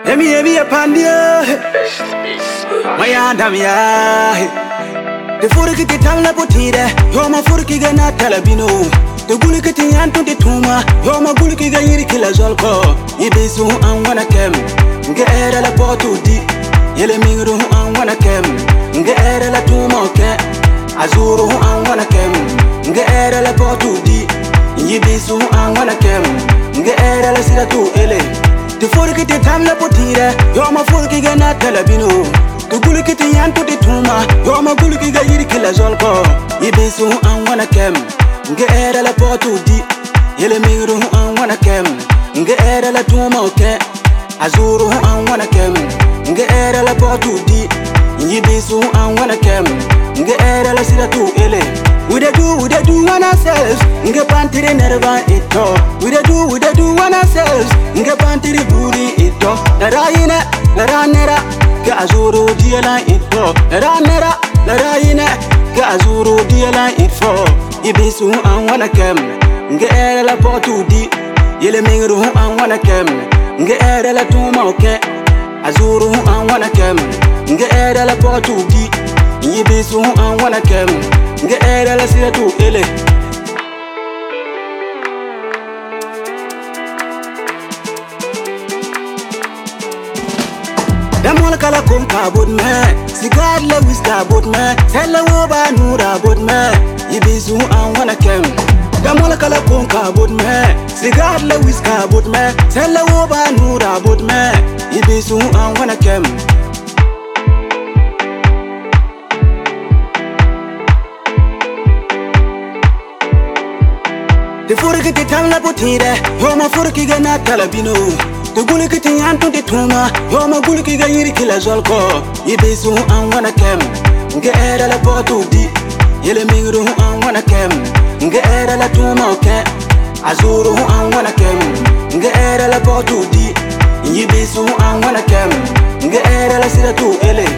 Emi ebi a pandia, mayanda miya. The furki ti talla potire, yo ma furki ga na talabino. The gulki ti yantu ti tuma, yo ma gulki ga yiri kila zolko. Ibisu an wana kem, nge era la potu di. Yele mingru an wana kem, nge era la tuma ke. Azuru an wana kem, nge era la potu di. Ibisu an wana kem, nge era la sira tu ele. The furki ti talla potire, yo ma furki ga na talabino. The gulki ti yantu ti tuma, yo ma gulki ga yiri kila zolko. Ibisu an wana kem, nge era la potu di. Yele mingru an wana kem, nge era la tuma ke. Azuru an wana kem, nge era la potu di. Ibisu an wana kem, nge era la sira tu ele. We da do one ourselves, nge pantiri nerva ito. We da do one ourselves, nge pantiri buri ito. La ranera, ka azuru diela ito. La raina, ka azuru diela ito. Ibisu an wana kem, nge era la potu di. Yele mingru an wana kem, nge era la tuma oke. Azuru an wana kem, nge era la potu di. Ibisu an wana kem, nge era la sira tu ele. Damol kala kum kabut me, sigad la wis kabut me, sella wo ba nura but me. Ibisu an wana kem. Damol kala kum kabut me, sigad la wis kabut me, sella wo ba nura but me. Ibisu an wana kem. The furki ti talla potire, yo ma furki ga na talabino. The gulki ti yantu ti tuma, yo ma gulki ga yiri kila zolko. Ibisu an wana kem, nge era la potu di. Yele mingru an wana kem, nge era la tuma oke. Azuru an wana kem, nge era la potu di. Ibisu an wana kem, nge era la sira tu ele.